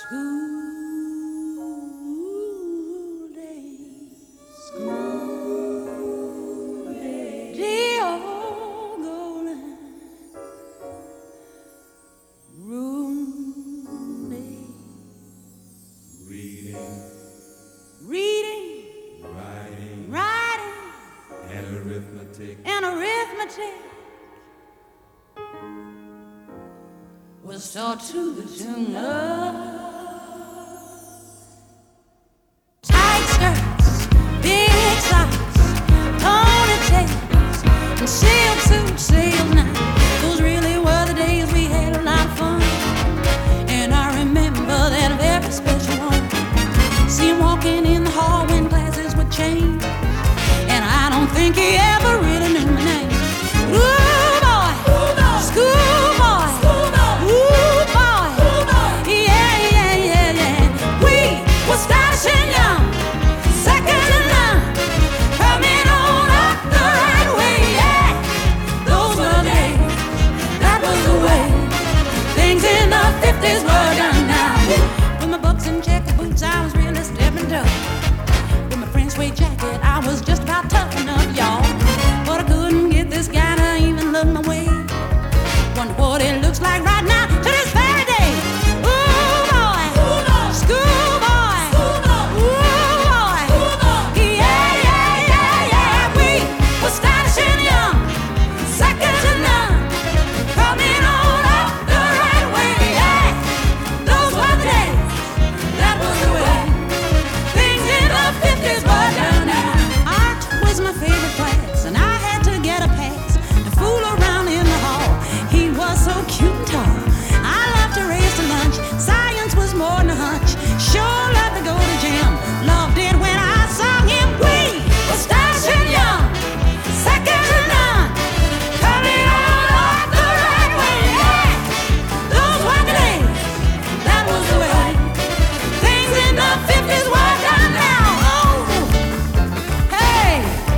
School days, the old golden room days. Reading, writing, and arithmetic was taught to the tune of tight skirts, big socks, ponytails, and silk suits, sales night. Those really were the days we had a lot of fun. And I remember that very special one. See him walking in the hall when classes would change, and I don't think he ever really knew my name. Ooh boy, school boy, ooh boy, yeah, yeah, yeah, yeah. We were stylish and young, second to none, coming on up the right way, yeah. Those were days, that was the way things in the 50s were done now. With my bucks and checker boots, I was really stepping up. With my French suede jacket, I was just about tough enough, y'all. But I couldn't get this guy to even look my way. Wonder what it looks like right now to this very day. Ooh boy, school boy, ooh boy, yeah, yeah, yeah, yeah. We were stylish and young, second to none, coming on up the right way, yeah. Those were the days, that was the way things in the 50s were done now. Art was my favorite class, and I had to get a pass to fool around in the hall. He was so cute and tall. I loved to race to lunch. Science was more than a hunch. Sure loved to go to gym. Loved it when I saw him. We were stylish and young, second to none, coming on up the right way, yeah. Those were the days, that was the way things in the 50s were done now. Oh, hey.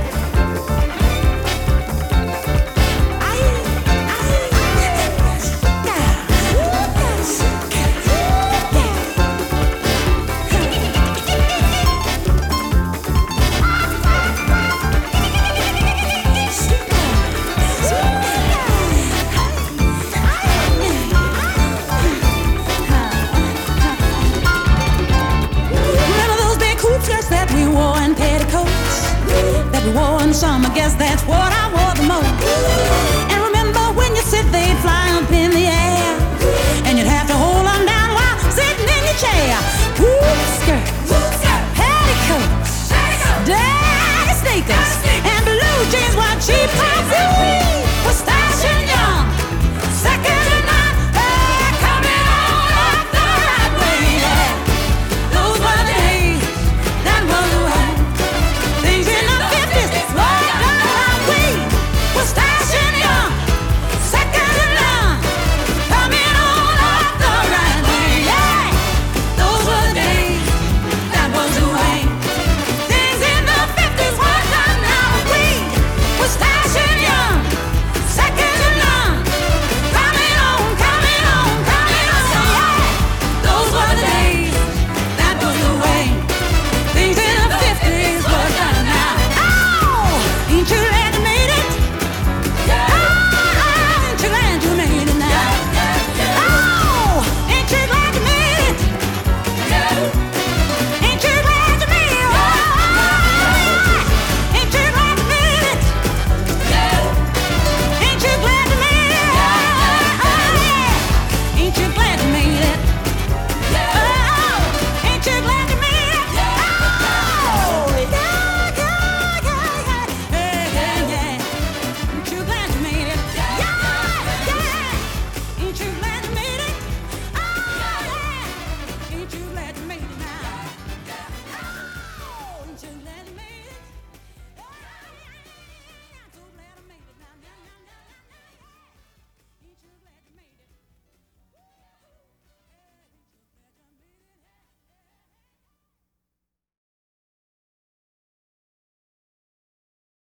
Remember those big hoop skirts that we wore and petticoats that we wore in summer? Guess that's what I wore the most. And remember when you sit, they'd fly up in the air, and you'd have to hold them down while sitting in your chair.